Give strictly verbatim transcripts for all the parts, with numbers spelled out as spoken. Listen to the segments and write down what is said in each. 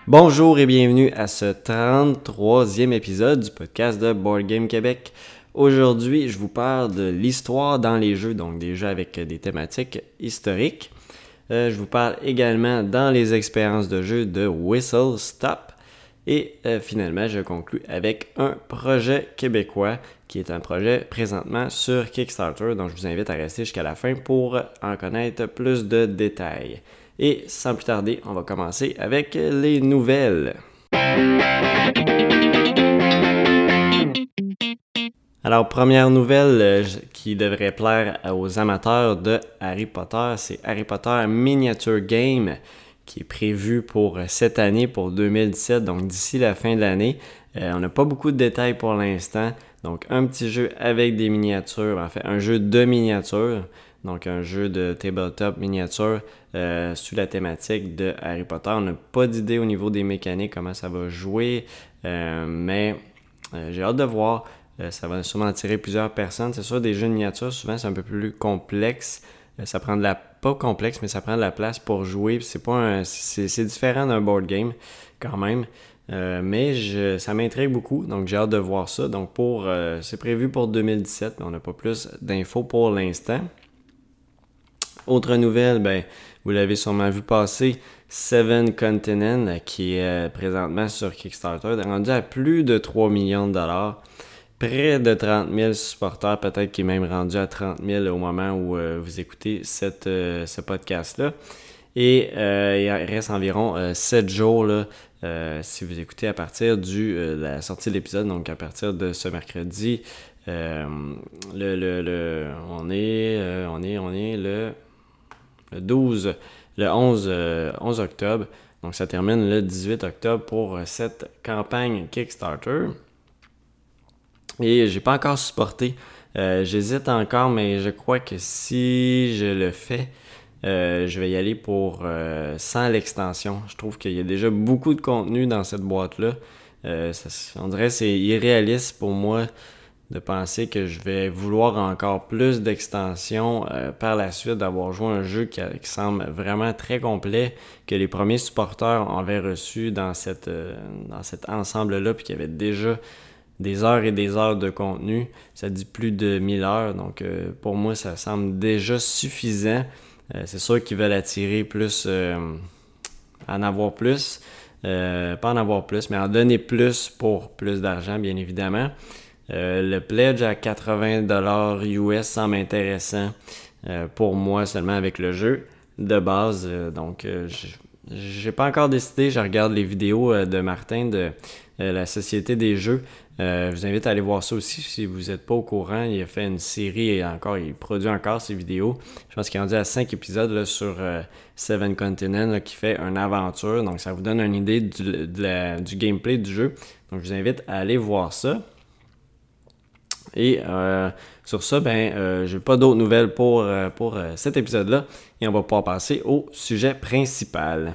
Bonjour et bienvenue à ce trente-troisième épisode du podcast de Board Game Québec. Aujourd'hui, je vous parle de l'histoire dans les jeux, donc des jeux avec des thématiques historiques. Euh, je vous parle également dans les expériences de jeu de Whistle Stop. Et euh, finalement, je conclue avec un projet québécois qui est un projet présentement sur Kickstarter. Donc, je vous invite à rester jusqu'à la fin pour en connaître plus de détails. Et sans plus tarder, on va commencer avec les nouvelles. Alors, première nouvelle euh, qui devrait plaire aux amateurs de Harry Potter, c'est Harry Potter Miniature Game qui est prévu pour cette année, pour deux mille dix-sept, donc d'ici la fin de l'année. Euh, on n'a pas beaucoup de détails pour l'instant, donc un petit jeu avec des miniatures, en fait un jeu de miniatures, donc un jeu de tabletop miniature euh, sous la thématique de Harry Potter. On n'a pas d'idée au niveau des mécaniques, comment ça va jouer, euh, mais euh, j'ai hâte de voir. Euh, ça va sûrement attirer plusieurs personnes. C'est sûr, des jeux de miniatures, souvent c'est un peu plus complexe. Ça prend de la pas complexe, mais ça prend de la place pour jouer. C'est pas un, c'est, c'est différent d'un board game quand même. Euh, mais je, ça m'intrigue beaucoup, donc j'ai hâte de voir ça. Donc pour euh, c'est prévu pour deux mille dix-sept, mais on n'a pas plus d'infos pour l'instant. Autre nouvelle, ben vous l'avez sûrement vu passer, Seven Continents, qui est euh, présentement sur Kickstarter, rendu à plus de trois millions de dollars. Près de trente mille supporters, peut-être qu'il est même rendu à trente mille au moment où euh, vous écoutez cette, euh, ce podcast-là. Et euh, il reste environ euh, sept jours là, euh, si vous écoutez à partir du, euh, de la sortie de l'épisode, donc à partir de ce mercredi. Euh, le, le, le, on, est, euh, on, est, on est le, le douze, le onze, euh, onze octobre. Donc ça termine le dix-huit octobre pour cette campagne Kickstarter. Et j'ai pas encore supporté. Euh, j'hésite encore, mais je crois que si je le fais, euh, je vais y aller pour euh, sans l'extension. Je trouve qu'il y a déjà beaucoup de contenu dans cette boîte-là. Euh, ça, on dirait que c'est irréaliste pour moi de penser que je vais vouloir encore plus d'extensions euh, par la suite, d'avoir joué un jeu qui, qui semble vraiment très complet, que les premiers supporters avaient reçu dans, cette, euh, dans cet ensemble-là, puis qu'il y avait déjà des heures et des heures de contenu. Ça dit plus de mille heures, donc euh, pour moi, ça semble déjà suffisant. Euh, c'est sûr qu'ils veulent attirer plus, euh, en avoir plus. Euh, pas en avoir plus, mais en donner plus pour plus d'argent, bien évidemment. Euh, le pledge à quatre-vingts dollars U S semble intéressant euh, pour moi seulement avec le jeu de base. Euh, donc, euh, j'ai pas encore décidé. Je regarde les vidéos euh, de Martin de euh, la Société des jeux. Euh, je vous invite à aller voir ça aussi si vous n'êtes pas au courant. Il a fait une série et encore, il produit encore ses vidéos. Je pense qu'il est rendu à cinq épisodes là, sur euh, Seven Continents là, qui fait une aventure. Donc ça vous donne une idée du, de la, du gameplay du jeu. Donc je vous invite à aller voir ça. Et euh, sur ça, ben, euh, j'ai pas d'autres nouvelles pour, euh, pour euh, cet épisode-là. Et on va pouvoir passer au sujet principal.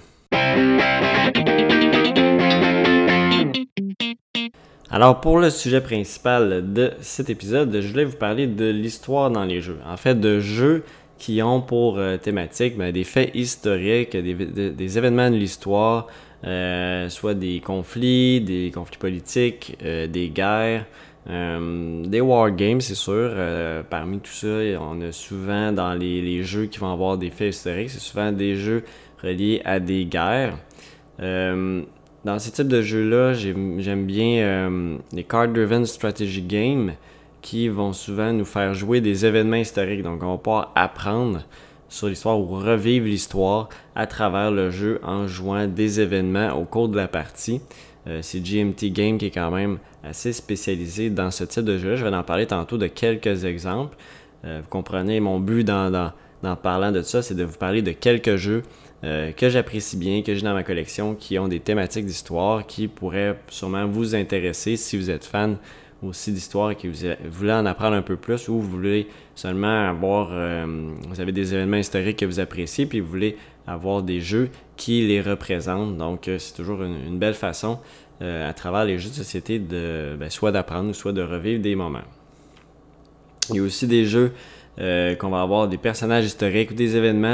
Alors, pour le sujet principal de cet épisode, je voulais vous parler de l'histoire dans les jeux. En fait, de jeux qui ont pour euh, thématique ben, des faits historiques, des, des, des événements de l'histoire, euh, soit des conflits, des conflits politiques, euh, des guerres, euh, des wargames, c'est sûr. Euh, parmi tout ça, on a souvent dans les, les jeux qui vont avoir des faits historiques, c'est souvent des jeux reliés à des guerres. Euh, Dans ces types de jeux-là, j'aime, j'aime bien euh, les card-driven strategy games qui vont souvent nous faire jouer des événements historiques. Donc, on va pouvoir apprendre sur l'histoire ou revivre l'histoire à travers le jeu en jouant des événements au cours de la partie. Euh, c'est G M T Game qui est quand même assez spécialisé dans ce type de jeu-là. Je vais en parler tantôt de quelques exemples. Euh, vous comprenez, mon but dans, dans, dans parlant de ça, c'est de vous parler de quelques jeux Euh, que j'apprécie bien, que j'ai dans ma collection, qui ont des thématiques d'histoire, qui pourraient sûrement vous intéresser si vous êtes fan aussi d'histoire et que vous voulez en apprendre un peu plus ou vous voulez seulement avoir, euh, vous avez des événements historiques que vous appréciez puis vous voulez avoir des jeux qui les représentent. Donc, euh, c'est toujours une, une belle façon euh, à travers les jeux de société de ben, soit d'apprendre ou soit de revivre des moments. Il y a aussi des jeux euh, qu'on va avoir des personnages historiques ou des événements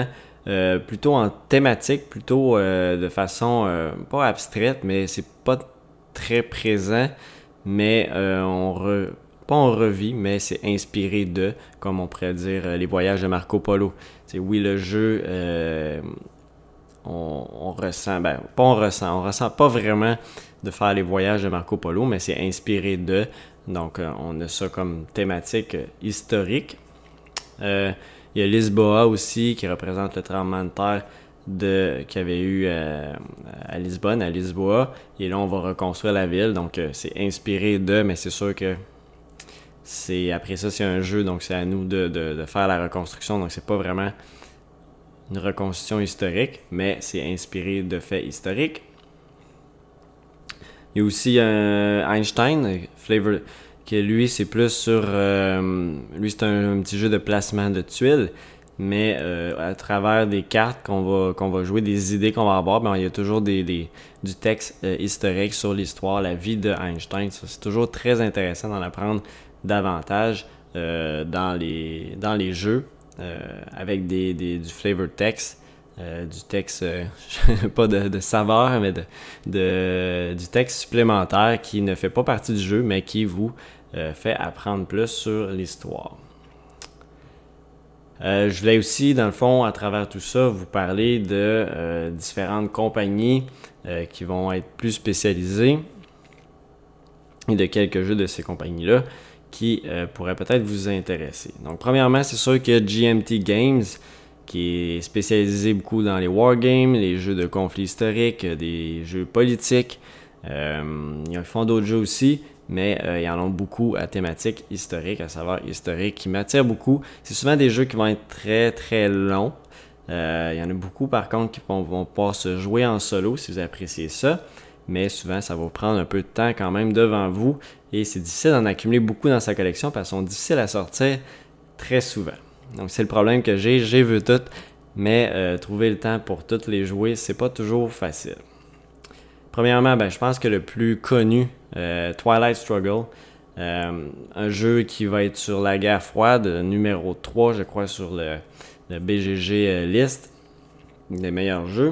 euh, plutôt en thématique, plutôt euh, de façon euh, pas abstraite, mais c'est pas très présent, mais euh, on re, pas on revit, mais c'est inspiré de, comme on pourrait dire, euh, les voyages de Marco Polo. C'est oui, le jeu, euh, on, on ressent, ben pas on ressent, on ressent pas vraiment de faire les voyages de Marco Polo, mais c'est inspiré de, donc euh, on a ça comme thématique euh, historique. Euh, il y a Lisboa aussi qui représente le tremblement de terre de, qu'il y avait eu euh, à Lisbonne, à Lisboa. Et là, on va reconstruire la ville. Donc, euh, c'est inspiré de, mais c'est sûr que c'est après ça, c'est un jeu. Donc, c'est à nous de, de, de faire la reconstruction. Donc, c'est pas vraiment une reconstruction historique, mais c'est inspiré de faits historiques. Il y a aussi euh, Einstein, Flavor, que lui, c'est plus sur... Euh, lui, c'est un, un petit jeu de placement de tuiles, mais euh, à travers des cartes qu'on va, qu'on va jouer, des idées qu'on va avoir, ben, il y a toujours des, des, du texte euh, historique sur l'histoire, la vie de Einstein. Ça, c'est toujours très intéressant d'en apprendre davantage euh, dans, les, dans les jeux, euh, avec des, des, du flavor text. Euh, du texte, euh, pas de, de saveur, mais de, de, du texte supplémentaire qui ne fait pas partie du jeu, mais qui vous euh, fait apprendre plus sur l'histoire. Euh, je voulais aussi, dans le fond, à travers tout ça, vous parler de euh, différentes compagnies euh, qui vont être plus spécialisées et de quelques jeux de ces compagnies-là qui euh, pourraient peut-être vous intéresser. Donc, premièrement, c'est sûr que G M T Games, qui est spécialisé beaucoup dans les wargames, les jeux de conflits historiques, des jeux politiques. Euh, ils font d'autres jeux aussi, mais euh, ils en ont beaucoup à thématique historique, à savoir historique, qui m'attire beaucoup. C'est souvent des jeux qui vont être très très longs. Euh, il y en a beaucoup par contre qui vont, vont pouvoir se jouer en solo si vous appréciez ça. Mais souvent, ça va vous prendre un peu de temps quand même devant vous. Et c'est difficile d'en accumuler beaucoup dans sa collection parce qu'elles sont difficiles à sortir très souvent. Donc, c'est le problème que j'ai. J'ai vu toutes, mais euh, trouver le temps pour toutes les jouer, c'est pas toujours facile. Premièrement, ben, je pense que le plus connu, euh, Twilight Struggle, euh, un jeu qui va être sur la guerre froide, numéro trois, je crois, sur le, le B G G list des meilleurs jeux.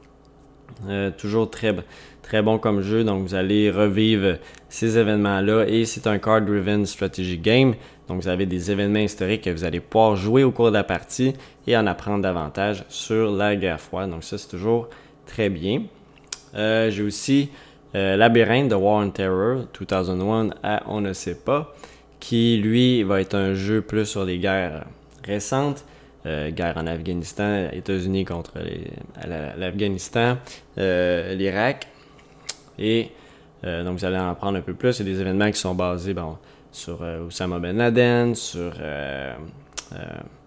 Euh, toujours très, très bon comme jeu, donc vous allez revivre ces événements-là et c'est un card-driven strategy game. Donc, vous avez des événements historiques que vous allez pouvoir jouer au cours de la partie et en apprendre davantage sur la guerre froide. Donc, ça, c'est toujours très bien. Euh, j'ai aussi euh, Labyrinthe de War and Terror deux mille un à On ne sait pas, qui, lui, va être un jeu plus sur les guerres récentes. Euh, guerre en Afghanistan, États-Unis contre les, la, l'Afghanistan, euh, l'Irak. Et euh, donc, vous allez en apprendre un peu plus. C'est des événements qui sont basés... Bon, sur euh, Osama Ben Laden, sur euh, euh,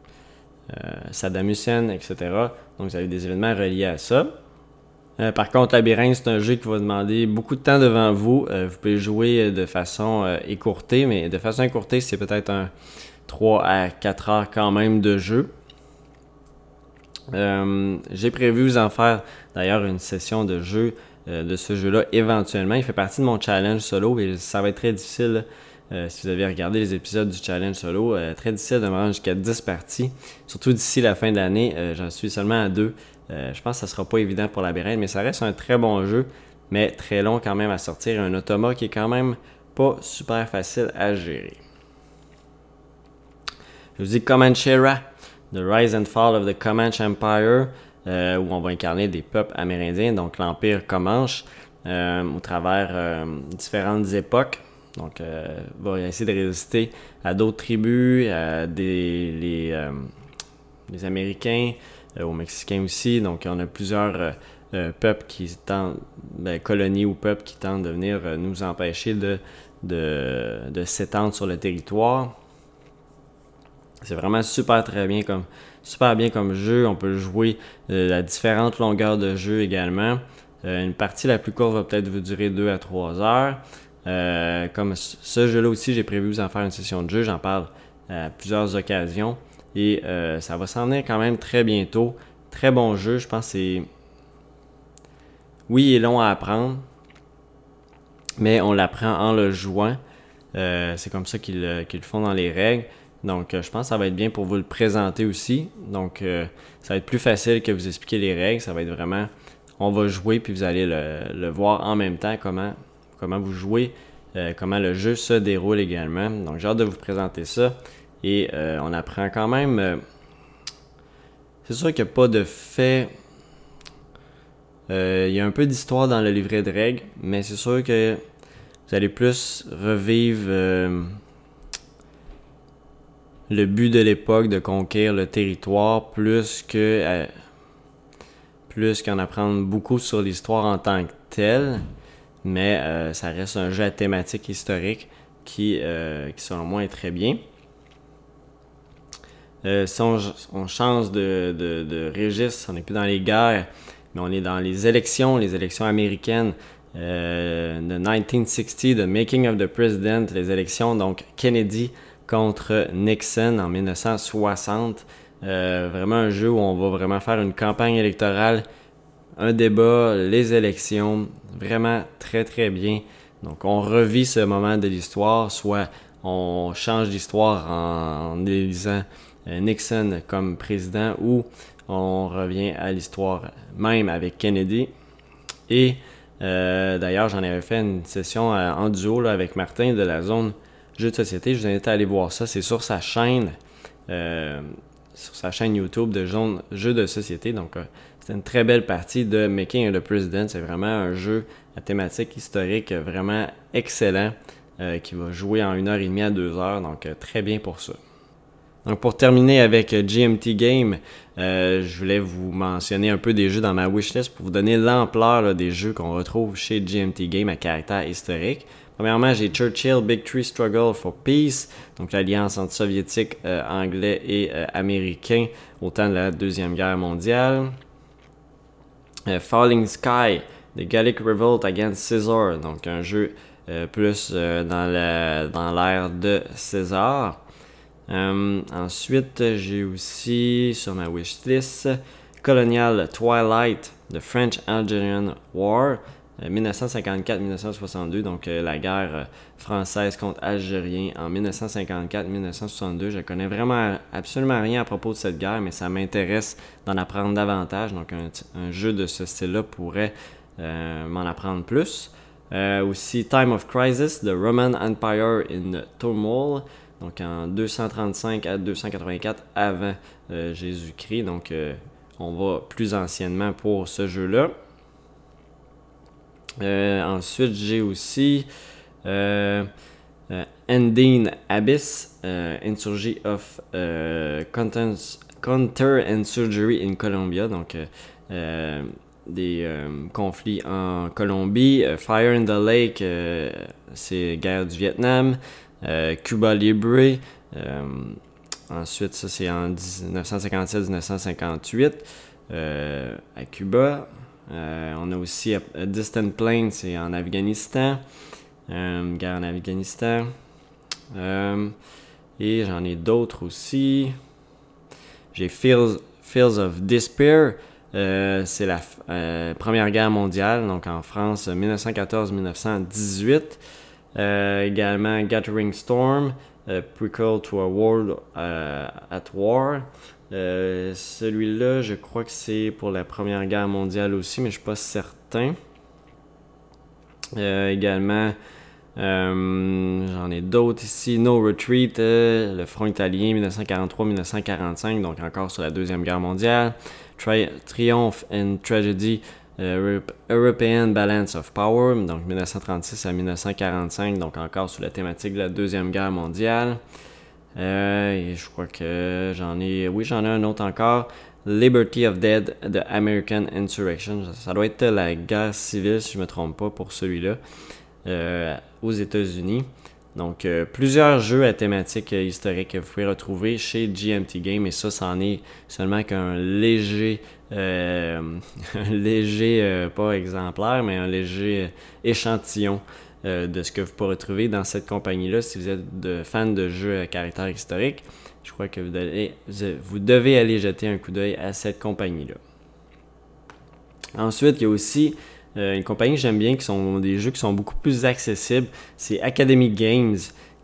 euh, Saddam Hussein, et cetera. Donc, vous avez des événements reliés à ça. Euh, par contre, Labyrinthe, c'est un jeu qui va demander beaucoup de temps devant vous. Euh, vous pouvez jouer de façon euh, écourtée, mais de façon écourtée, c'est peut-être un trois à quatre heures quand même de jeu. Euh, j'ai prévu vous en faire d'ailleurs une session de jeu euh, de ce jeu-là éventuellement. Il fait partie de mon challenge solo et ça va être très difficile là. Euh, si vous avez regardé les épisodes du challenge solo, euh, très difficile de me rendre jusqu'à dix parties. Surtout d'ici la fin de l'année, euh, j'en suis seulement à deux. Euh, je pense que ça sera pas évident pour Labyrinthe, mais ça reste un très bon jeu, mais très long quand même à sortir. Un automa qui est quand même pas super facile à gérer. Je vous dis Comanchera, The Rise and Fall of the Comanche Empire, euh, où on va incarner des peuples amérindiens, donc l'Empire Comanche, euh, au travers euh, différentes époques. Donc, euh, va essayer de résister à d'autres tribus, à des, les, euh, les Américains, euh, aux Mexicains aussi. Donc, on a plusieurs euh, euh, peuples qui tentent, ben, colonies ou peuples qui tentent de venir euh, nous empêcher de, de, de s'étendre sur le territoire. C'est vraiment super très bien comme, super bien comme jeu. On peut le jouer euh, à différentes longueurs de jeu également. Euh, une partie la plus courte va peut-être vous durer deux à trois heures. Euh, comme ce jeu-là aussi, j'ai prévu vous en faire une session de jeu. J'en parle à plusieurs occasions. Et euh, ça va s'en venir quand même très bientôt. Très bon jeu. Je pense que c'est... Oui, il est long à apprendre. Mais on l'apprend en le jouant. Euh, c'est comme ça qu'ils, qu'ils le font dans les règles. Donc, euh, je pense que ça va être bien pour vous le présenter aussi. Donc, euh, ça va être plus facile que vous expliquer les règles. Ça va être vraiment, on va jouer puis vous allez le, le voir en même temps comment, comment vous jouez, euh, comment le jeu se déroule également. Donc, j'ai hâte de vous présenter ça. Et euh, on apprend quand même... Euh, c'est sûr qu'il n'y a pas de fait... Euh, il y a un peu d'histoire dans le livret de règles, mais c'est sûr que vous allez plus revivre euh, le but de l'époque de conquérir le territoire plus que euh, plus qu'en apprendre beaucoup sur l'histoire en tant que telle, mais euh, ça reste un jeu à thématique historique qui, euh, qui selon moi est très bien. Euh, si on, on change de, de, de registre, on n'est plus dans les guerres, mais on est dans les élections, les élections américaines euh, de dix-neuf soixante, The Making of the President, les élections, donc Kennedy contre Nixon en dix-neuf soixante. Euh, vraiment un jeu où on va vraiment faire une campagne électorale, un débat, les élections, vraiment très très bien. Donc on revit ce moment de l'histoire, soit on change l'histoire en, en élisant Nixon comme président ou on revient à l'histoire même avec Kennedy. Et euh, d'ailleurs, j'en avais fait une session en duo là, avec Martin de la zone Jeux de société. Je vous invite à aller voir ça. C'est sur sa chaîne, euh, sur sa chaîne YouTube de zone Jeux de société. Donc, euh, c'est une très belle partie de Making the President. C'est vraiment un jeu à thématique historique vraiment excellent euh, qui va jouer en une heure et demie à deux heures. Donc, euh, très bien pour ça. Donc pour terminer avec G M T Game, euh, je voulais vous mentionner un peu des jeux dans ma wishlist pour vous donner l'ampleur là, des jeux qu'on retrouve chez G M T Game à caractère historique. Premièrement, j'ai Churchill Big Three Struggle for Peace, donc l'alliance entre soviétiques, euh, anglais et euh, américains au temps de la Deuxième Guerre mondiale. Euh, Falling Sky, The Gallic Revolt Against Caesar, donc un jeu euh, plus euh, dans, la, dans l'ère de César. Euh, ensuite, j'ai aussi sur ma wishlist Colonial Twilight, The French-Algerian War, euh, dix-neuf cinquante-quatre dix-neuf soixante-deux, donc euh, la guerre euh, française contre Algériens en dix-neuf cinquante-quatre dix-neuf soixante-deux. Je connais vraiment absolument rien à propos de cette guerre, mais ça m'intéresse d'en apprendre davantage, donc un, un jeu de ce style-là pourrait euh, m'en apprendre plus. Euh, aussi Time of Crisis, The Roman Empire in Turmoil, donc en deux cent trente-cinq à deux cent quatre-vingt-quatre avant euh, Jésus-Christ. Donc euh, on va plus anciennement pour ce jeu-là. Euh, ensuite, j'ai aussi euh, euh, Endine Abyss, euh, Insurgy of euh, Counter-Insurgery in Colombia. Donc euh, euh, des euh, conflits en Colombie. Euh, Fire in the Lake, euh, c'est guerre du Vietnam. Euh, Cuba Libre, euh, ensuite ça c'est en dix-neuf cinquante-sept dix-neuf cinquante-huit euh, à Cuba. Euh, on a aussi A Distant Plain, c'est en Afghanistan, euh, guerre en Afghanistan. Euh, et j'en ai d'autres aussi. J'ai Fields, Fields of Despair, euh, c'est la euh, Première Guerre mondiale, donc en France dix-neuf quatorze dix-neuf dix-huit. Euh, également Gathering Storm, euh, Prequel to a World euh, at War. Euh, celui-là, je crois que c'est pour la Première Guerre mondiale aussi, mais je ne suis pas certain. Euh, également, euh, j'en ai d'autres ici. No Retreat, euh, le front italien dix-neuf quarante-trois dix-neuf quarante-cinq, donc encore sur la Deuxième Guerre mondiale. Tri- Triumph and Tragedy, Uh, European Balance of Power, donc dix-neuf trente-six à dix-neuf quarante-cinq, donc encore sur la thématique de la Deuxième Guerre mondiale. Euh, et je crois que j'en ai... Oui, j'en ai un autre encore. Liberty of Dead, The American Insurrection. Ça doit être la guerre civile, si je ne me trompe pas, pour celui-là, euh, aux États-Unis. Donc, euh, plusieurs jeux à thématique euh, historique que vous pouvez retrouver chez G M T Game, et ça, c'en est seulement qu'un léger, euh, un léger, euh, pas exemplaire, mais un léger euh, échantillon euh, de ce que vous pourrez retrouver dans cette compagnie-là. Si vous êtes de, fan de jeux à caractère historique, je crois que vous devez, vous devez aller jeter un coup d'œil à cette compagnie-là. Ensuite, il y a aussi Euh, une compagnie que j'aime bien, qui sont des jeux qui sont beaucoup plus accessibles. C'est Academy Games,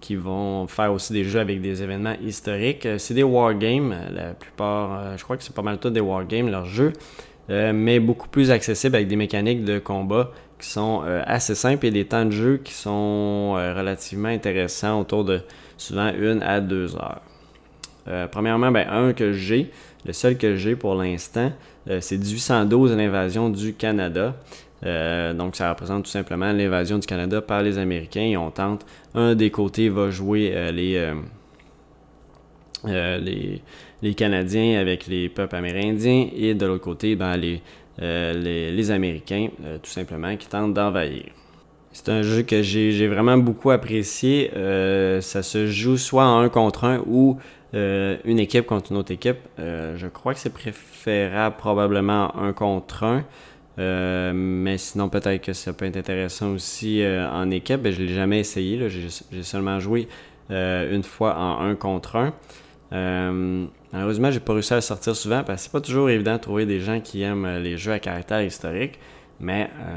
qui vont faire aussi des jeux avec des événements historiques. Euh, c'est des wargames, la plupart, euh, je crois que c'est pas mal tout des wargames, leurs jeux, euh, mais beaucoup plus accessibles avec des mécaniques de combat qui sont euh, assez simples et des temps de jeu qui sont euh, relativement intéressants, autour de souvent une à deux heures. Euh, premièrement, ben, un que j'ai, le seul que j'ai pour l'instant, euh, c'est dix-huit cent douze, l'invasion du Canada. Euh, donc ça représente tout simplement l'invasion du Canada par les Américains. Et on tente, un des côtés va jouer euh, les, euh, euh, les, les Canadiens avec les peuples amérindiens, et de l'autre côté, ben, les, euh, les, les Américains, euh, tout simplement, qui tentent d'envahir. C'est un jeu que j'ai, j'ai vraiment beaucoup apprécié. Euh, ça se joue soit en un contre un ou euh, une équipe contre une autre équipe. Euh, je crois que c'est préférable probablement un contre un. Euh, mais sinon, peut-être que ça peut être intéressant aussi euh, en équipe. Ben, je ne l'ai jamais essayé. Là. J'ai, j'ai seulement joué euh, une fois en un contre un. Euh, malheureusement, j'ai pas réussi à le sortir souvent parce que c'est pas toujours évident de trouver des gens qui aiment les jeux à caractère historique. Mais euh,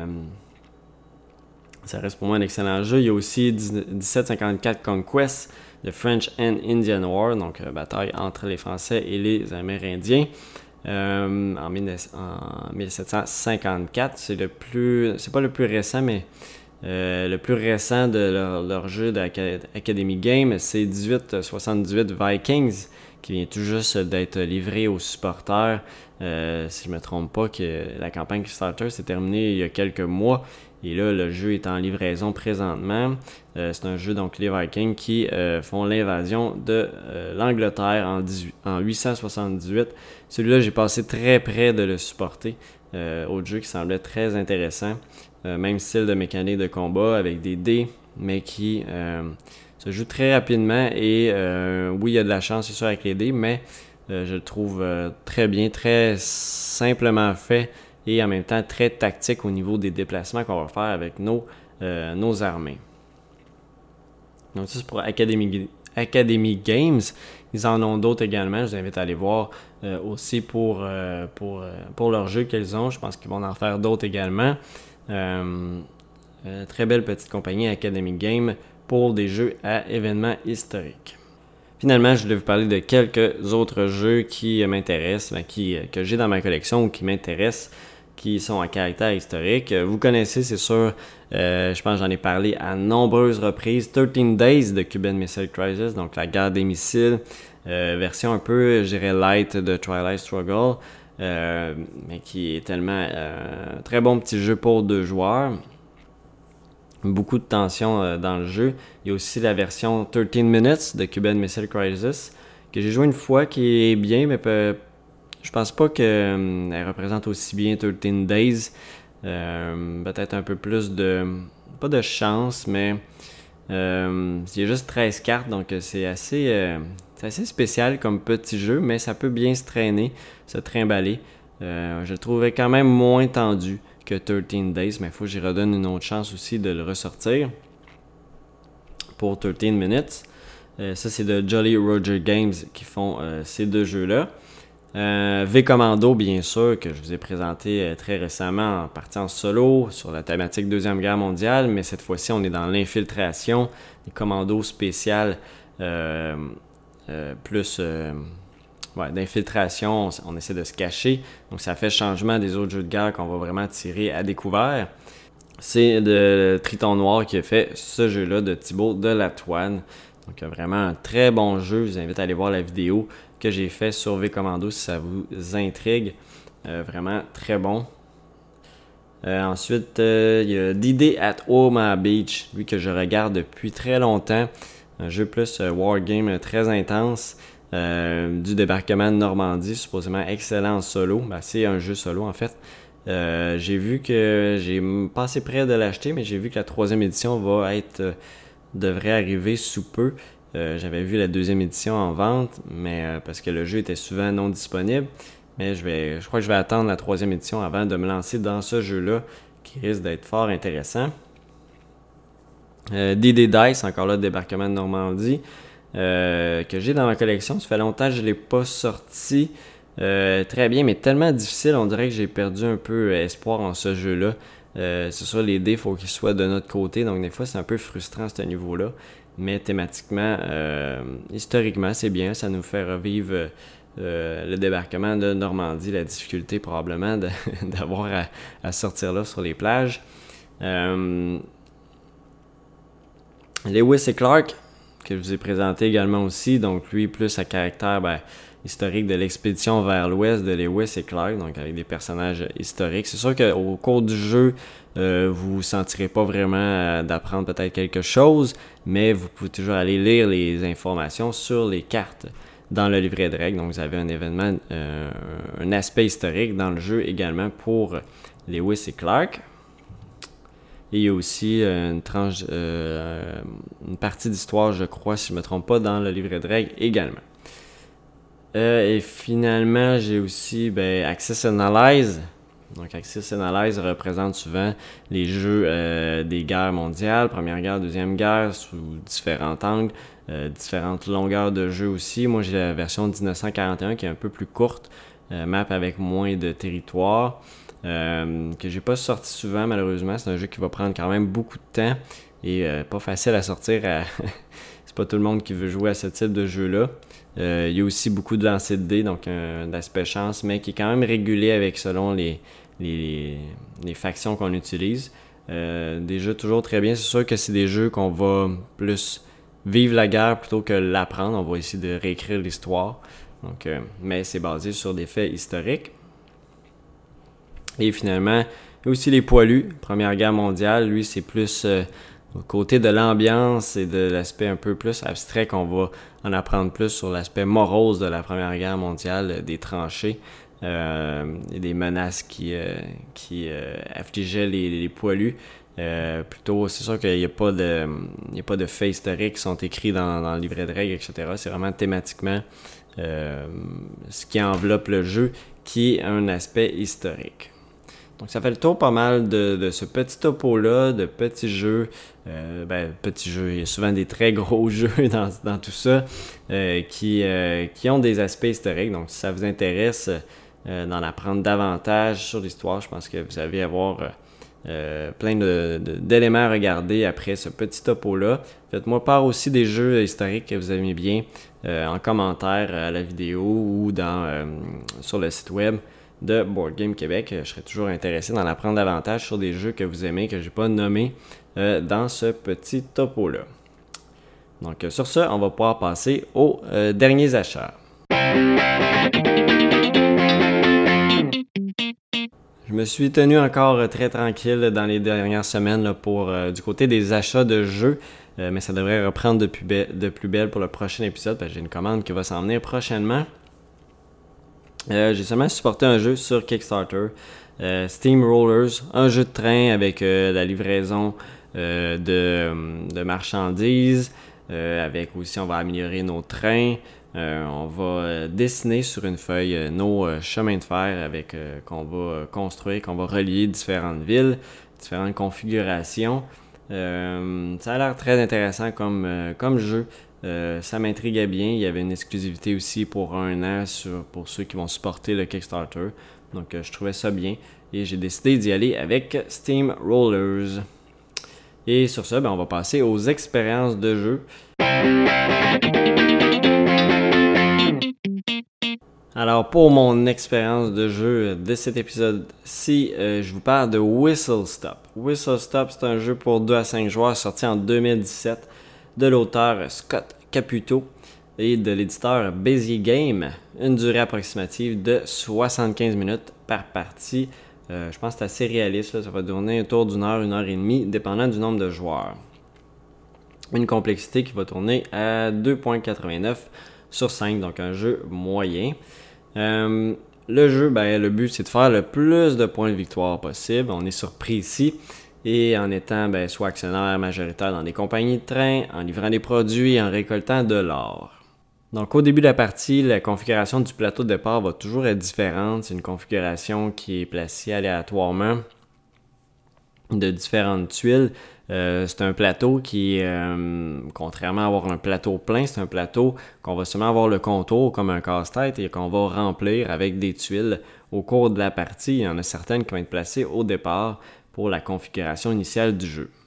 ça reste pour moi un excellent jeu. Il y a aussi dix-sept cinquante-quatre Conquest, The French and Indian War, donc euh, bataille entre les Français et les Amérindiens. Euh, en, en dix-sept cinquante-quatre, c'est le plus, c'est pas le plus récent, mais euh, le plus récent de leur, leur jeu d'Academy Game, c'est dix-huit soixante-dix-huit Vikings, qui vient tout juste d'être livré aux supporters. Euh, si je me trompe pas, que la campagne Kickstarter s'est terminée il y a quelques mois. Et là, le jeu est en livraison présentement. Euh, c'est un jeu, donc, les Vikings qui euh, font l'invasion de euh, l'Angleterre en, en huit cent soixante-dix-huit. Celui-là, j'ai passé très près de le supporter. Euh, autre jeu qui semblait très intéressant. Euh, même style de mécanique de combat avec des dés, mais qui euh, se joue très rapidement. Et euh, oui, il y a de la chance, c'est sûr, avec les dés, mais euh, je le trouve euh, très bien, très simplement fait. Et en même temps très tactique au niveau des déplacements qu'on va faire avec nos, euh, nos armées. Donc ça c'est pour Academy, Academy Games. Ils en ont d'autres également. Je vous invite à aller voir euh, aussi pour, euh, pour, euh, pour leurs jeux qu'ils ont. Je pense qu'ils vont en faire d'autres également. Euh, euh, très belle petite compagnie Academy Games pour des jeux à événements historiques. Finalement, je voulais vous parler de quelques autres jeux qui m'intéressent, ben, qui, que j'ai dans ma collection ou qui m'intéressent, qui sont à caractère historique. Vous connaissez, c'est sûr, euh, je pense que j'en ai parlé à nombreuses reprises, treize Days de Cuban Missile Crisis, donc la guerre des missiles, euh, version un peu, je dirais, light de Twilight Struggle, euh, mais qui est tellement euh, très bon petit jeu pour deux joueurs. Beaucoup de tension euh, dans le jeu. Il y a aussi la version treize Minutes de Cuban Missile Crisis, que j'ai joué une fois, qui est bien, mais peut je pense pas qu'elle euh, représente aussi bien treize Days. Euh, peut-être un peu plus de... pas de chance, mais... Euh, il y a juste treize cartes, donc c'est assez, euh, c'est assez spécial comme petit jeu, mais ça peut bien se traîner, se trimballer. Euh, je le trouvais quand même moins tendu que treize Days, mais il faut que j'y redonne une autre chance aussi de le ressortir pour treize Minutes. Euh, ça, c'est de Jolly Roger Games qui font euh, ces deux jeux-là. Euh, V-Commando, bien sûr, que je vous ai présenté euh, très récemment en partie en solo sur la thématique Deuxième Guerre mondiale, mais cette fois-ci, on est dans l'infiltration, des commandos spéciales euh, euh, plus euh, ouais, d'infiltration, on, on essaie de se cacher, donc ça fait changement des autres jeux de guerre qu'on va vraiment tirer à découvert. C'est de Triton Noir qui a fait ce jeu-là de Thibaut Delatoine. Donc vraiment un très bon jeu, je vous invite à aller voir la vidéo que j'ai fait sur V-Commando si ça vous intrigue. Euh, vraiment très bon. Euh, ensuite, euh, il y a D-Day at Omaha Beach, lui que je regarde depuis très longtemps. Un jeu plus euh, wargame très intense. Euh, du débarquement de Normandie, supposément excellent en solo. Ben, c'est un jeu solo en fait. Euh, j'ai vu que j'ai passé près de l'acheter, mais j'ai vu que la troisième édition va être euh, devrait arriver sous peu. Euh, j'avais vu la deuxième édition en vente, mais euh, parce que le jeu était souvent non disponible. Mais je vais, je crois que je vais attendre la troisième édition avant de me lancer dans ce jeu-là, qui risque d'être fort intéressant. Euh, D-Day Dice, encore là, débarquement de Normandie, euh, que j'ai dans ma collection. Ça fait longtemps que je ne l'ai pas sorti. Euh, très bien, mais tellement difficile, on dirait que j'ai perdu un peu espoir en ce jeu-là. Euh, c'est sûr, les dés, il faut qu'ils soient de notre côté, donc des fois, c'est un peu frustrant à ce niveau-là. Mais thématiquement, euh, historiquement, c'est bien. Ça nous fait revivre euh, le débarquement de Normandie, la difficulté probablement de, d'avoir à, à sortir là sur les plages. Euh, Lewis et Clark, que je vous ai présenté également aussi, donc lui, plus à caractère ben, historique de l'expédition vers l'ouest de Lewis et Clark, donc avec des personnages historiques. C'est sûr qu'au cours du jeu, euh, vous ne vous sentirez pas vraiment euh, d'apprendre peut-être quelque chose, mais vous pouvez toujours aller lire les informations sur les cartes dans le livret de règles. Donc vous avez un événement, euh, un aspect historique dans le jeu également pour Lewis et Clark. Et il y a aussi une tranche, euh, une partie d'histoire, je crois, si je ne me trompe pas, dans le livret de règles également. Euh, et finalement, j'ai aussi ben, Access Analyze. Donc, Access Analyze représente souvent les jeux euh, des guerres mondiales, Première Guerre, Deuxième Guerre, sous différents angles, euh, différentes longueurs de jeu aussi. Moi, j'ai la version dix-neuf cent quarante et un qui est un peu plus courte, euh, map avec moins de territoire. Euh, que j'ai pas sorti souvent malheureusement. C'est un jeu qui va prendre quand même beaucoup de temps et euh, pas facile à sortir à... c'est pas tout le monde qui veut jouer à ce type de jeu là. Euh, il y a aussi beaucoup de lancers de dés, donc un aspect chance, mais qui est quand même régulé avec selon les, les, les factions qu'on utilise. Euh, des jeux toujours très bien. C'est sûr que c'est des jeux qu'on va plus vivre la guerre plutôt que l'apprendre. On va essayer de réécrire l'histoire. Donc, euh, mais c'est basé sur des faits historiques. Et finalement, il y a aussi les poilus. Première Guerre mondiale, lui, c'est plus euh, au côté de l'ambiance et de l'aspect un peu plus abstrait qu'on va en apprendre plus sur l'aspect morose de la Première Guerre mondiale, euh, des tranchées euh, et des menaces qui, euh, qui euh, affligeaient les, les poilus. Euh, plutôt, c'est sûr qu'il n'y a pas de, il n'y a pas de faits historiques qui sont écrits dans, dans le livret de règles, et cetera. C'est vraiment thématiquement euh, ce qui enveloppe le jeu, qui est un aspect historique. Donc ça fait le tour pas mal de, de ce petit topo-là, de petits jeux. Euh, ben, petits jeux, il y a souvent des très gros jeux dans, dans tout ça euh, qui, euh, qui ont des aspects historiques. Donc si ça vous intéresse euh, d'en apprendre davantage sur l'histoire, je pense que vous allez avoir euh, euh, plein de, de, d'éléments à regarder après ce petit topo-là. Faites-moi part aussi des jeux historiques que vous aimez bien euh, en commentaire à la vidéo ou dans, euh, sur le site web de Board Game Québec. Je serais toujours intéressé d'en apprendre davantage sur des jeux que vous aimez, que je n'ai pas nommés euh, dans ce petit topo-là. Donc sur ce, on va pouvoir passer aux euh, derniers achats. Je me suis tenu encore très tranquille dans les dernières semaines là, pour euh, du côté des achats de jeux, euh, mais ça devrait reprendre de plus, be- de plus belle pour le prochain épisode, parce que j'ai une commande qui va s'en venir prochainement. Euh, j'ai seulement supporté un jeu sur Kickstarter, euh, Steam Rollers, un jeu de train avec euh, la livraison euh, de, de marchandises, euh, avec aussi on va améliorer nos trains, euh, on va dessiner sur une feuille euh, nos euh, chemins de fer avec euh, qu'on va construire, qu'on va relier différentes villes, différentes configurations. Euh, ça a l'air très intéressant comme, euh, comme jeu. Euh, ça m'intriguait bien. Il y avait une exclusivité aussi pour un an sur, pour ceux qui vont supporter le Kickstarter. Donc euh, je trouvais ça bien et j'ai décidé d'y aller avec Steam Rollers. Et sur ça, ben, on va passer aux expériences de jeu. Alors pour mon expérience de jeu de cet épisode-ci, euh, je vous parle de Whistle Stop. Whistle Stop, c'est un jeu pour deux à cinq joueurs sorti en deux mille dix-sept de l'auteur Scott Caputo et de l'éditeur Bézier Game. Une durée approximative de soixante-quinze minutes par partie. Euh, je pense que c'est assez réaliste, là. Ça va tourner autour d'une heure, une heure et demie, dépendant du nombre de joueurs. Une complexité qui va tourner à deux virgule quatre-vingt-neuf sur cinq, donc un jeu moyen. Euh, le jeu, ben, le but c'est de faire le plus de points de victoire possible. On est surpris ici. Et en étant ben, soit actionnaire majoritaire dans des compagnies de train, en livrant des produits et en récoltant de l'or. Donc au début de la partie, la configuration du plateau de départ va toujours être différente. C'est une configuration qui est placée aléatoirement de différentes tuiles. Euh, c'est un plateau qui, euh, contrairement à avoir un plateau plein, c'est un plateau qu'on va seulement avoir le contour comme un casse-tête et qu'on va remplir avec des tuiles au cours de la partie. Il y en a certaines qui vont être placées au départ pour la configuration initiale du jeu.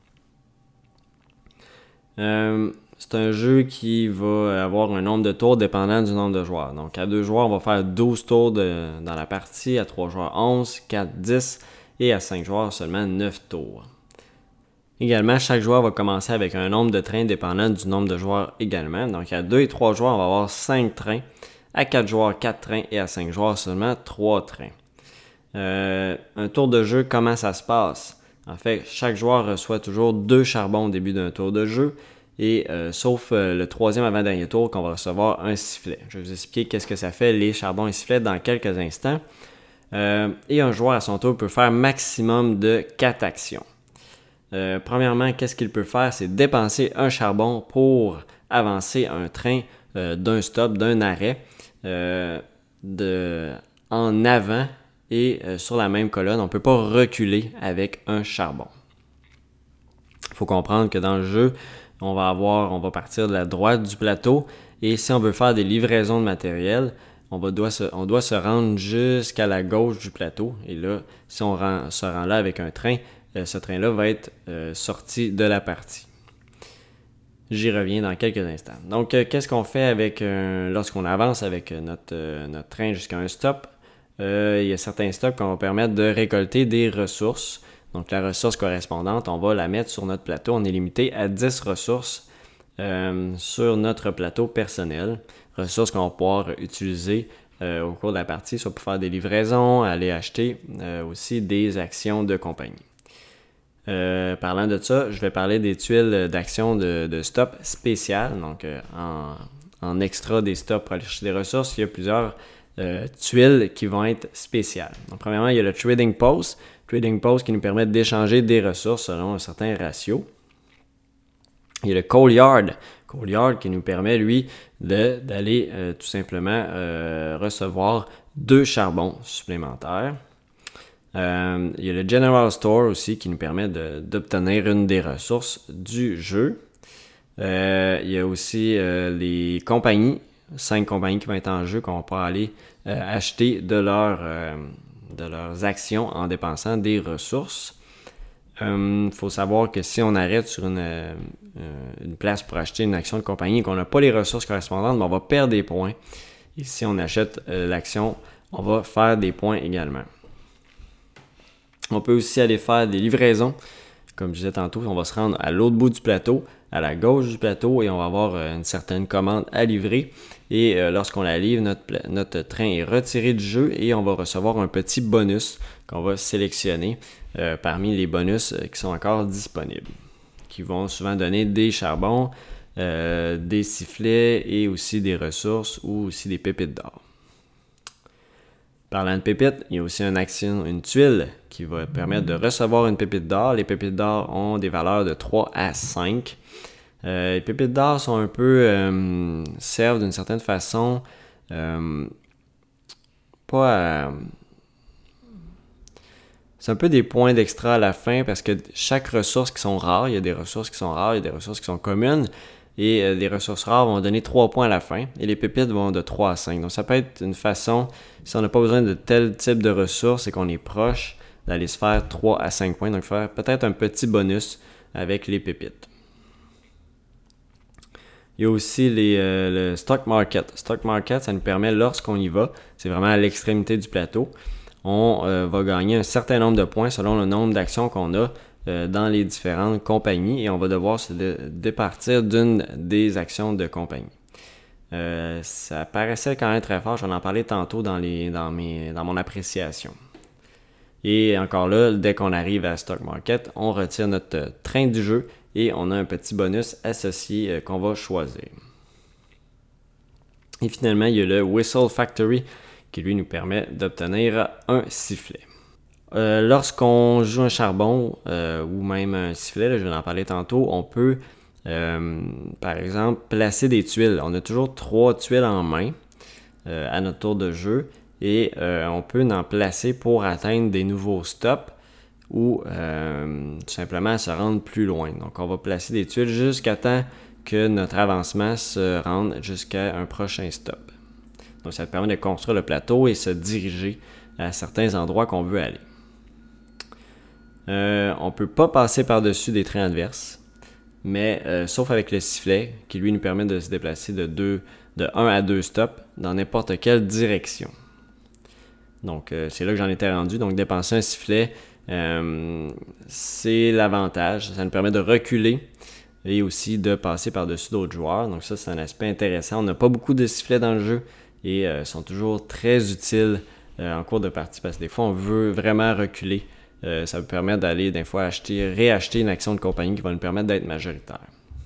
Euh, c'est un jeu qui va avoir un nombre de tours dépendant du nombre de joueurs. Donc à deux joueurs, on va faire douze tours de, dans la partie, à trois joueurs onze, quatre, dix et à cinq joueurs seulement neuf tours. Également, chaque joueur va commencer avec un nombre de trains dépendant du nombre de joueurs également. Donc à deux et trois joueurs, on va avoir cinq trains, à quatre joueurs, quatre trains et à cinq joueurs seulement trois trains. Euh, un tour de jeu, comment ça se passe? En fait, chaque joueur reçoit toujours deux charbons au début d'un tour de jeu, et euh, sauf euh, le troisième avant-dernier tour qu'on va recevoir un sifflet. Je vais vous expliquer qu'est-ce que ça fait, les charbons et sifflets, dans quelques instants. Euh, et un joueur à son tour peut faire maximum de quatre actions. Euh, premièrement, qu'est-ce qu'il peut faire? C'est dépenser un charbon pour avancer un train euh, d'un stop, d'un arrêt, euh, de, en avant et euh, sur la même colonne. On ne peut pas reculer avec un charbon. Il faut comprendre que dans le jeu, on va avoir, on va partir de la droite du plateau, et si on veut faire des livraisons de matériel, on, va, doit, se, on doit se rendre jusqu'à la gauche du plateau. Et là, si on rend, se rend là avec un train, euh, ce train-là va être euh, sorti de la partie. J'y reviens dans quelques instants. Donc, euh, qu'est-ce qu'on fait avec euh, lorsqu'on avance avec notre, euh, notre train jusqu'à un stop? Euh, il y a certains stops qui vont permettre de récolter des ressources. Donc, la ressource correspondante, on va la mettre sur notre plateau. On est limité à dix ressources euh, sur notre plateau personnel. Ressources qu'on va pouvoir utiliser euh, au cours de la partie, soit pour faire des livraisons, aller acheter euh, aussi des actions de compagnie. Euh, parlant de ça, je vais parler des tuiles d'action de, de stop spéciales. Donc, euh, en, en extra des stops pour aller chercher des ressources, il y a plusieurs euh, tuiles qui vont être spéciales. Donc, premièrement, il y a le Trading Post. Trading Post qui nous permet d'échanger des ressources selon un certain ratio. Il y a le Coal Yard. Coal Yard qui nous permet, lui, de, d'aller euh, tout simplement euh, recevoir deux charbons supplémentaires. Euh, il y a le General Store aussi qui nous permet de, d'obtenir une des ressources du jeu. Euh, il y a aussi euh, les compagnies, cinq compagnies qui vont être en jeu qu'on va pouvoir aller euh, acheter de, leur, euh, de leurs actions en dépensant des ressources. Il euh, faut savoir que si on arrête sur une, euh, une place pour acheter une action de compagnie et qu'on n'a pas les ressources correspondantes, ben on va perdre des points. Et si on achète euh, l'action, on va faire des points également. On peut aussi aller faire des livraisons. Comme je disais tantôt, on va se rendre à l'autre bout du plateau, à la gauche du plateau, et on va avoir une certaine commande à livrer. Et euh, lorsqu'on la livre, notre, notre train est retiré du jeu et on va recevoir un petit bonus qu'on va sélectionner euh, parmi les bonus euh, qui sont encore disponibles, qui vont souvent donner des charbons, euh, des sifflets et aussi des ressources ou aussi des pépites d'or. Parlant de pépites, il y a aussi une action, une tuile qui va permettre de recevoir une pépite d'or. Les pépites d'or ont des valeurs de trois à cinq. Euh, les pépites d'or sont un peu euh, servent d'une certaine façon euh, pas à, c'est un peu des points d'extra à la fin parce que chaque ressource qui sont rares, il y a des ressources qui sont rares, il y a des ressources qui sont communes. Et euh, les ressources rares vont donner trois points à la fin. Et les pépites vont de trois à cinq. Donc ça peut être une façon, si on n'a pas besoin de tel type de ressources et qu'on est proche, d'aller se faire trois à cinq points. Donc faire peut-être un petit bonus avec les pépites. Il y a aussi les, euh, le Stock Market. Stock Market, ça nous permet, lorsqu'on y va, c'est vraiment à l'extrémité du plateau, on euh, va gagner un certain nombre de points selon le nombre d'actions qu'on a dans les différentes compagnies et on va devoir se dé- départir d'une des actions de compagnie. Euh, ça paraissait quand même très fort, j'en ai parlé tantôt dans, les, dans, mes, dans mon appréciation. Et encore là, dès qu'on arrive à Stock Market, on retire notre train du jeu et on a un petit bonus associé euh, qu'on va choisir. Et finalement, il y a le Whistle Factory qui lui nous permet d'obtenir un sifflet. Euh, lorsqu'on joue un charbon euh, ou même un sifflet, là, je vais en parler tantôt, on peut euh, par exemple placer des tuiles. On a toujours trois tuiles en main euh, à notre tour de jeu et euh, on peut en placer pour atteindre des nouveaux stops ou euh, tout simplement se rendre plus loin. Donc on va placer des tuiles jusqu'à temps que notre avancement se rende jusqu'à un prochain stop. Donc ça permet de construire le plateau et se diriger à certains endroits qu'on veut aller. Euh, on ne peut pas passer par-dessus des trains adverses, mais euh, sauf avec le sifflet, qui lui nous permet de se déplacer de, deux, de un à deux stops dans n'importe quelle direction. Donc, euh, c'est là que j'en étais rendu. Donc, dépenser un sifflet, euh, c'est l'avantage. Ça nous permet de reculer et aussi de passer par-dessus d'autres joueurs. Donc, ça, c'est un aspect intéressant. On n'a pas beaucoup de sifflets dans le jeu et euh, sont toujours très utiles euh, en cours de partie parce que des fois, on veut vraiment reculer. Euh, ça vous permet d'aller, des fois, acheter, réacheter une action de compagnie qui va nous permettre d'être majoritaire.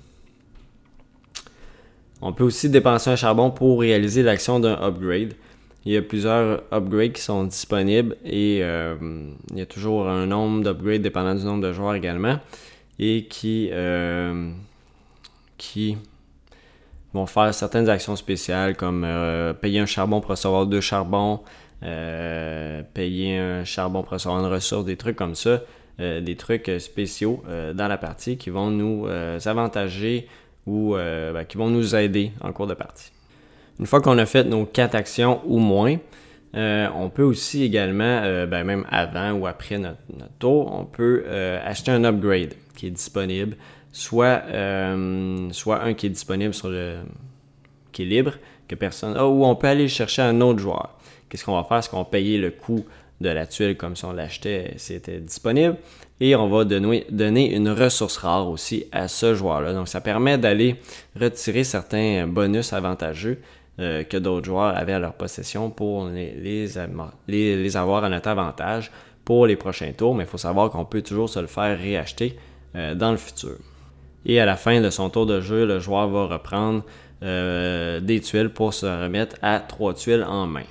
On peut aussi dépenser un charbon pour réaliser l'action d'un upgrade. Il y a plusieurs upgrades qui sont disponibles et euh, il y a toujours un nombre d'upgrades dépendant du nombre de joueurs également et qui, euh, qui vont faire certaines actions spéciales comme euh, payer un charbon pour recevoir deux charbons, euh, payer un charbon pour recevoir une ressource, des trucs comme ça, euh, des trucs spéciaux euh, dans la partie qui vont nous euh, avantager ou euh, ben, qui vont nous aider en cours de partie. Une fois qu'on a fait nos quatre actions ou moins, euh, on peut aussi également, euh, ben même avant ou après notre, notre tour, on peut euh, acheter un upgrade qui est disponible, soit, euh, soit un qui est disponible sur le qui est libre, que personne a, ou on peut aller chercher un autre joueur. Qu'est-ce qu'on va faire? C'est qu'on va payer le coût de la tuile comme si on l'achetait, c'était disponible, et on va donner, donner une ressource rare aussi à ce joueur-là. Donc ça permet d'aller retirer certains bonus avantageux Euh, que d'autres joueurs avaient à leur possession pour les, les, les, les avoir à notre avantage pour les prochains tours, mais il faut savoir qu'on peut toujours se le faire réacheter euh, dans le futur. Et à la fin de son tour de jeu, le joueur va reprendre euh, des tuiles pour se remettre à trois tuiles en main.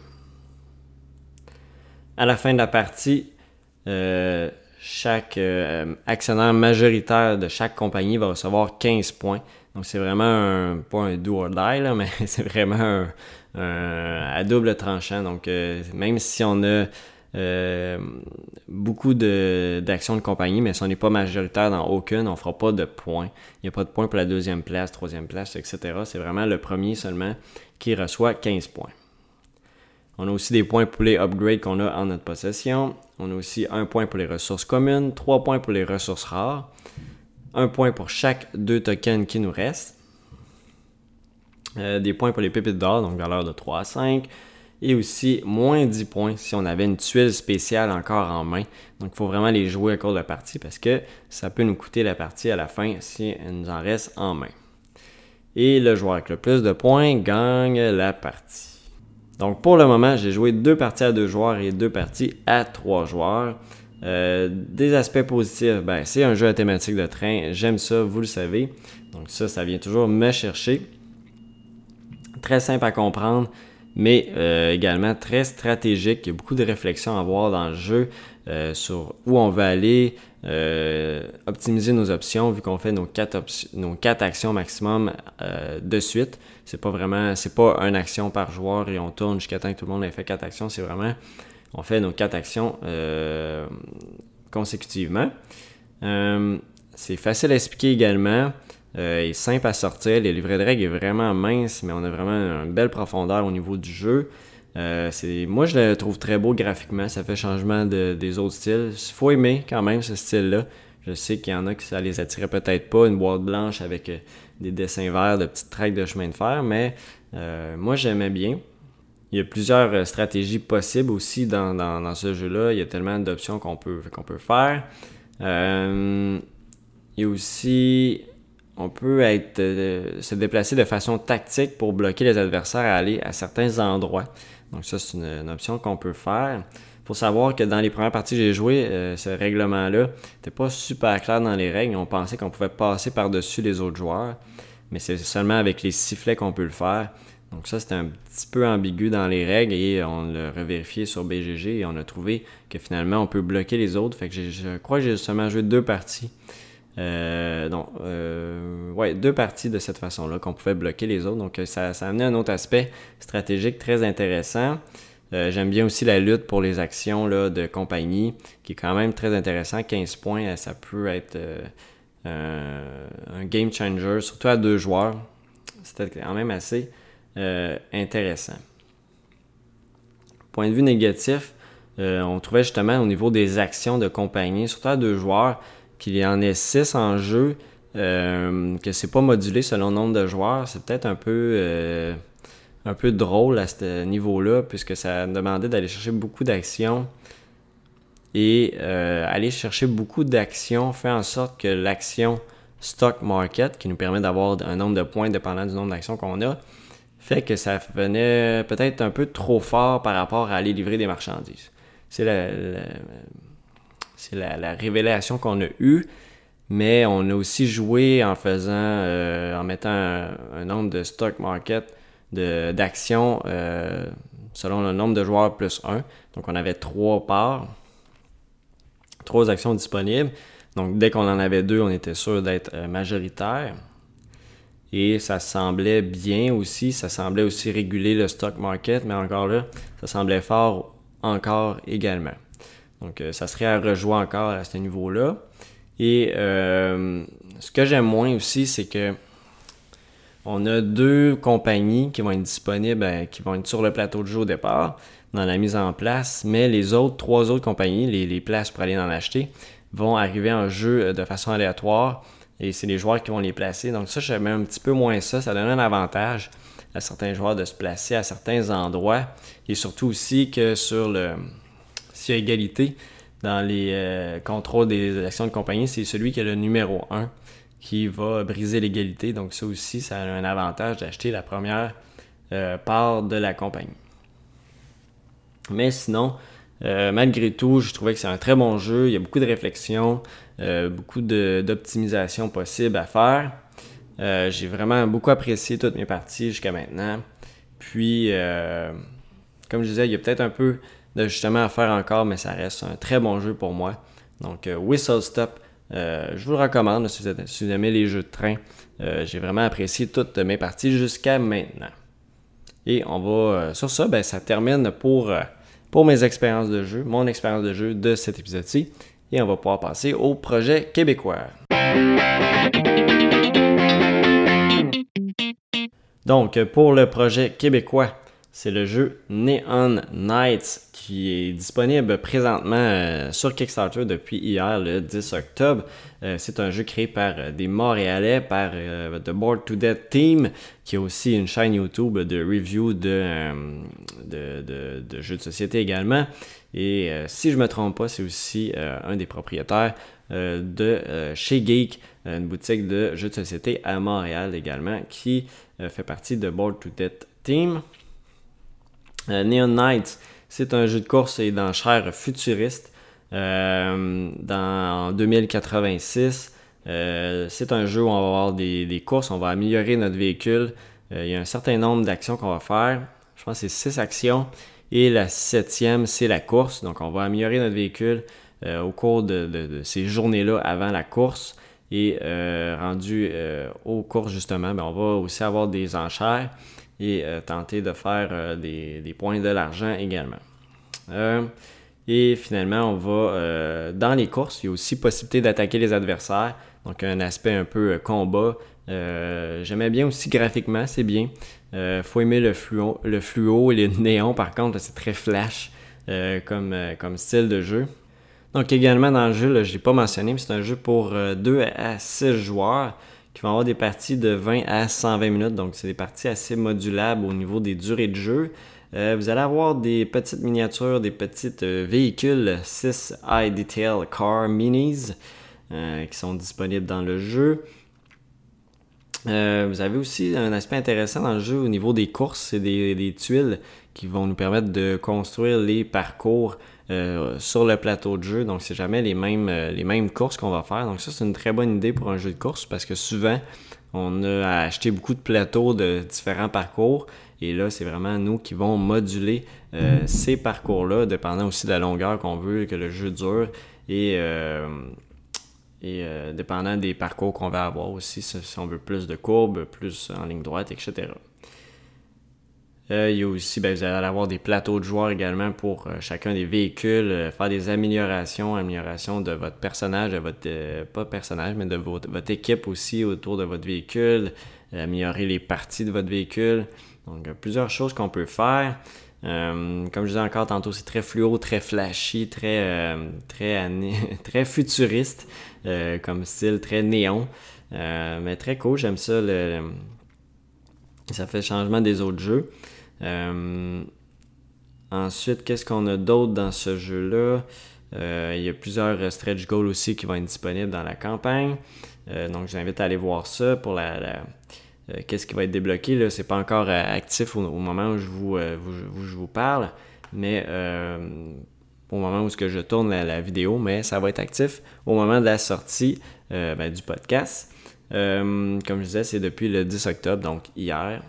À la fin de la partie, euh, chaque euh, actionnaire majoritaire de chaque compagnie va recevoir quinze points. Donc, c'est vraiment un, pas un do or die, là, mais c'est vraiment un, un, à double tranchant. Donc, euh, même si on a euh, beaucoup de, d'actions de compagnie, mais si on n'est pas majoritaire dans aucune, on ne fera pas de points. Il n'y a pas de points pour la deuxième place, troisième place, et cetera. C'est vraiment le premier seulement qui reçoit quinze points. On a aussi des points pour les upgrades qu'on a en notre possession. On a aussi un point pour les ressources communes, trois points pour les ressources rares. Un point pour chaque deux tokens qui nous restent. Euh, des points pour les pépites d'or, donc valeur de trois à cinq. Et aussi moins dix points si on avait une tuile spéciale encore en main. Donc il faut vraiment les jouer au cours de la partie parce que ça peut nous coûter la partie à la fin si elle nous en reste en main. Et le joueur avec le plus de points gagne la partie. Donc pour le moment, j'ai joué deux parties à deux joueurs et deux parties à trois joueurs. Euh, des aspects positifs, ben, c'est un jeu à thématique de train, j'aime ça, vous le savez. Donc ça, ça vient toujours me chercher. Très simple à comprendre, mais euh, également très stratégique. Il y a beaucoup de réflexions à avoir dans le jeu euh, sur où on veut aller, euh, optimiser nos options vu qu'on fait nos quatre, op- nos quatre actions maximum euh, de suite. C'est pas vraiment, c'est pas une action par joueur et on tourne jusqu'à temps que tout le monde ait fait quatre actions. C'est vraiment on fait nos quatre actions euh, consécutivement. Euh, c'est facile à expliquer également euh, et simple à sortir. Le livret de règles est vraiment mince, mais on a vraiment une belle profondeur au niveau du jeu. Euh, c'est, moi, je le trouve très beau graphiquement. Ça fait changement de, des autres styles. Il faut aimer quand même ce style-là. Je sais qu'il y en a qui ça les attirait peut-être pas, une boîte blanche avec euh, des dessins verts de petites tracks de chemin de fer, mais euh, moi, j'aimais bien. Il y a plusieurs stratégies possibles aussi dans, dans, dans ce jeu-là. Il y a tellement d'options qu'on peut, qu'on peut faire. Euh, il y a aussi, on peut être, euh, se déplacer de façon tactique pour bloquer les adversaires à aller à certains endroits. Donc ça, c'est une, une option qu'on peut faire. Il faut savoir que dans les premières parties que j'ai jouées, euh, ce règlement-là n'était pas super clair dans les règles. On pensait qu'on pouvait passer par-dessus les autres joueurs, mais c'est seulement avec les sifflets qu'on peut le faire. Donc ça, c'était un petit peu ambigu dans les règles et on l'a revérifié sur B G G et on a trouvé que finalement, on peut bloquer les autres. Fait que j'ai, je crois que j'ai seulement joué deux parties. Euh, donc, euh, ouais, deux parties de cette façon-là qu'on pouvait bloquer les autres. Donc ça, ça a amené un autre aspect stratégique très intéressant. Euh, j'aime bien aussi la lutte pour les actions là, de compagnie qui est quand même très intéressant. quinze points, ça peut être euh, euh, un game changer, surtout à deux joueurs. C'était quand même assez... Euh, intéressant. Point de vue négatif, euh, on trouvait justement au niveau des actions de compagnie, surtout à deux joueurs, qu'il y en ait six en jeu, euh, que c'est pas modulé selon le nombre de joueurs. C'est peut-être un peu, euh, un peu drôle à ce niveau-là, puisque ça demandait d'aller chercher beaucoup d'actions. Et euh, aller chercher beaucoup d'actions fait en sorte que l'action stock market, qui nous permet d'avoir un nombre de points dépendant du nombre d'actions qu'on a, fait que ça venait peut-être un peu trop fort par rapport à aller livrer des marchandises. C'est la, la, c'est la, la révélation qu'on a eue, mais on a aussi joué en faisant, euh, en mettant un, un nombre de stock market de, d'actions euh, selon le nombre de joueurs plus un. Donc on avait trois parts. Trois actions disponibles. Donc, dès qu'on en avait deux, on était sûr d'être majoritaire. Et ça semblait bien aussi. Ça semblait aussi réguler le stock market, mais encore là, ça semblait fort encore également. Donc, ça serait à rejouer encore à ce niveau-là. Et euh, ce que j'aime moins aussi, c'est que on a deux compagnies qui vont être disponibles, euh, qui vont être sur le plateau de jeu au départ, dans la mise en place, mais les autres, trois autres compagnies, les, les places pour aller en acheter, vont arriver en jeu de façon aléatoire et c'est les joueurs qui vont les placer. Donc ça, j'aime un petit peu moins ça. Ça donne un avantage à certains joueurs de se placer à certains endroits et surtout aussi que sur le... s'il y a égalité dans les euh, contrôles des actions de compagnie, c'est celui qui a le numéro un qui va briser l'égalité. Donc ça aussi, ça a un avantage d'acheter la première euh, part de la compagnie. Mais sinon, euh, malgré tout, je trouvais que c'est un très bon jeu. Il y a beaucoup de réflexion, euh, beaucoup de, d'optimisation possible à faire. Euh, j'ai vraiment beaucoup apprécié toutes mes parties jusqu'à maintenant. Puis, euh, comme je disais, il y a peut-être un peu d'ajustement à faire encore, mais ça reste un très bon jeu pour moi. Donc, euh, Whistle Stop, euh, je vous le recommande si vous, si vous aimez les jeux de train. Euh, j'ai vraiment apprécié toutes mes parties jusqu'à maintenant. Et on va, euh, sur ça, ben, ça termine pour, euh, pour mes expériences de jeu, mon expérience de jeu de cet épisode-ci. Et on va pouvoir passer au projet québécois. Donc, pour le projet québécois, c'est le jeu Neon Knights qui est disponible présentement euh, sur Kickstarter depuis hier, le dix octobre. Euh, c'est un jeu créé par euh, des Montréalais, par euh, The Bored to Death Team, qui a aussi une chaîne YouTube de review de, euh, de, de, de jeux de société également. Et euh, si je ne me trompe pas, c'est aussi euh, un des propriétaires euh, de euh, Chez Geek, une boutique de jeux de société à Montréal également, qui euh, fait partie de Bored to Death Team. Euh, Neon Knights, c'est un jeu de course et d'enchères futuriste euh, dans, en deux mille quatre-vingt-six. Euh, c'est un jeu où on va avoir des, des courses, on va améliorer notre véhicule. Euh, il y a un certain nombre d'actions qu'on va faire. Je pense que c'est six actions. Et la septième, c'est la course. Donc, on va améliorer notre véhicule euh, au cours de, de, de ces journées-là avant la course. Et euh, rendu euh, aux courses, justement, ben, on va aussi avoir des enchères et euh, tenter de faire euh, des, des points de l'argent également. Euh, et finalement, on va, euh, dans les courses, il y a aussi possibilité d'attaquer les adversaires, donc un aspect un peu euh, combat. Euh, j'aimais bien aussi graphiquement, c'est bien. Il euh, faut aimer le fluo, le fluo et les néons, par contre, là, c'est très flash euh, comme, euh, comme style de jeu. Donc également dans le jeu, là, je ne l'ai pas mentionné, mais c'est un jeu pour euh, deux à six joueurs qui vont avoir des parties de vingt à cent vingt minutes. Donc c'est des parties assez modulables au niveau des durées de jeu. Euh, vous allez avoir des petites miniatures, des petits euh, véhicules six High Detail Car Minis euh, qui sont disponibles dans le jeu. Euh, vous avez aussi un aspect intéressant dans le jeu au niveau des courses, c'est des, des tuiles qui vont nous permettre de construire les parcours euh, sur le plateau de jeu. Donc c'est jamais les mêmes, euh, les mêmes courses qu'on va faire. Donc ça, c'est une très bonne idée pour un jeu de course parce que souvent, on a à acheter beaucoup de plateaux de différents parcours. Et là, c'est vraiment nous qui vont moduler euh, ces parcours-là, dépendant aussi de la longueur qu'on veut que le jeu dure. Et... Euh, Et euh, dépendant des parcours qu'on va avoir aussi, si on veut plus de courbes, plus en ligne droite, et cetera. Euh, il y a aussi, ben, vous allez avoir des plateaux de joueurs également pour euh, chacun des véhicules, euh, faire des améliorations, améliorations de votre personnage, de votre, euh, pas personnage, mais de votre, votre équipe aussi autour de votre véhicule, euh, améliorer les parties de votre véhicule. Donc, il y a plusieurs choses qu'on peut faire. Euh, comme je disais encore tantôt, c'est très fluo, très flashy, très, euh, très, ané- très futuriste euh, comme style, très néon. Euh, mais très cool, j'aime ça. Le, le- ça fait changement des autres jeux. Euh, ensuite, qu'est-ce qu'on a d'autre dans ce jeu-là? Euh, il y a plusieurs stretch goals aussi qui vont être disponibles dans la campagne. Euh, donc, je vous invite à aller voir ça pour la... la euh, qu'est-ce qui va être débloqué. Là, c'est pas encore euh, actif au, au moment où je vous, euh, vous, où je vous parle, mais euh, au moment où que je tourne la, la vidéo, mais ça va être actif au moment de la sortie euh, ben, du podcast. Euh, comme je disais, c'est depuis le dix octobre, donc hier,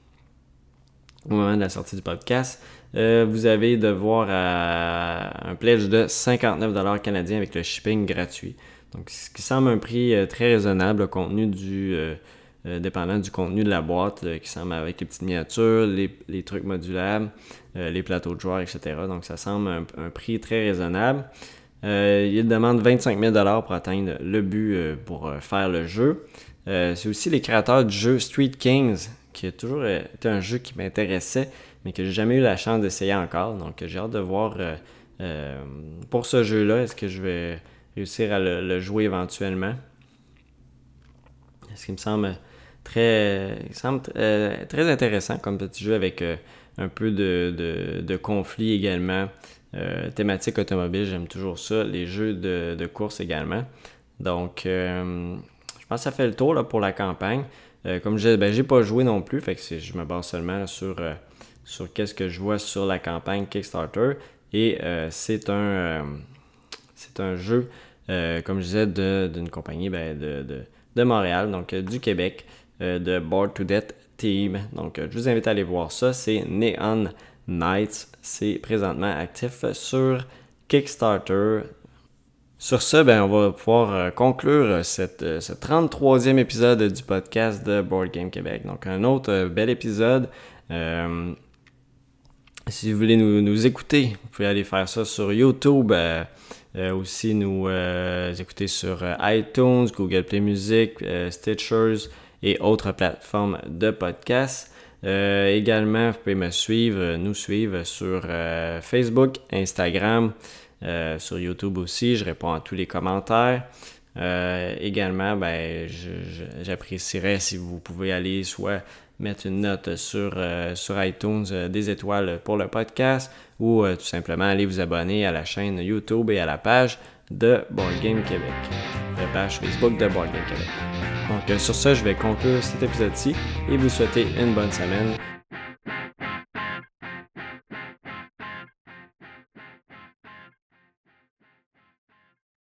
au moment de la sortie du podcast. Euh, vous avez devoir à un pledge de cinquante-neuf dollars canadiens avec le shipping gratuit. Donc, ce qui semble un prix euh, très raisonnable compte tenu du... Euh, Euh, dépendant du contenu de la boîte, là, qui semble avec les petites miniatures, les, les trucs modulables, euh, les plateaux de joueurs, et cetera. Donc ça semble un, un prix très raisonnable. Euh, il demande vingt-cinq mille dollars pour atteindre le but euh, pour euh, faire le jeu. Euh, c'est aussi les créateurs du jeu Street Kings, qui a toujours été un jeu qui m'intéressait, mais que j'ai jamais eu la chance d'essayer encore. Donc j'ai hâte de voir euh, euh, pour ce jeu-là, est-ce que je vais réussir à le, le jouer éventuellement. Ce qui me semble très, il semble, euh, très intéressant comme petit jeu avec euh, un peu de, de, de conflit également. Euh, thématique automobile, j'aime toujours ça. Les jeux de, de course également. Donc, euh, je pense que ça fait le tour là, pour la campagne. Euh, comme je disais, ben, j'ai pas joué non plus, fait que c'est, je me base seulement là, sur, euh, sur qu'est-ce que je vois sur la campagne Kickstarter. Et euh, c'est un euh, c'est un jeu, euh, comme je disais, de, d'une compagnie ben, de, de, de Montréal, donc euh, du Québec, euh, de Bored to Death Team. Donc, euh, je vous invite à aller voir ça. C'est Neon Knights. C'est présentement actif sur Kickstarter. Sur ce, ben, on va pouvoir euh, conclure cette, euh, ce trente-troisième épisode du podcast de Board Game Québec. Donc, un autre euh, bel épisode. Euh, si vous voulez nous, nous écouter, vous pouvez aller faire ça sur YouTube. Euh, euh, aussi, nous euh, écouter sur euh, iTunes, Google Play Music, euh, Stitchers et autres plateformes de podcasts. Euh, également, vous pouvez me suivre, nous suivre sur euh, Facebook, Instagram, euh, sur YouTube aussi. Je réponds à tous les commentaires. Euh, également, ben, je, je, j'apprécierais si vous pouvez aller soit mettre une note sur, euh, sur iTunes, euh, des étoiles pour le podcast, ou euh, tout simplement aller vous abonner à la chaîne YouTube et à la page de Board Game Québec, la page Facebook de Board Game Québec. Donc euh, sur ça, je vais conclure cet épisode-ci et vous souhaiter une bonne semaine.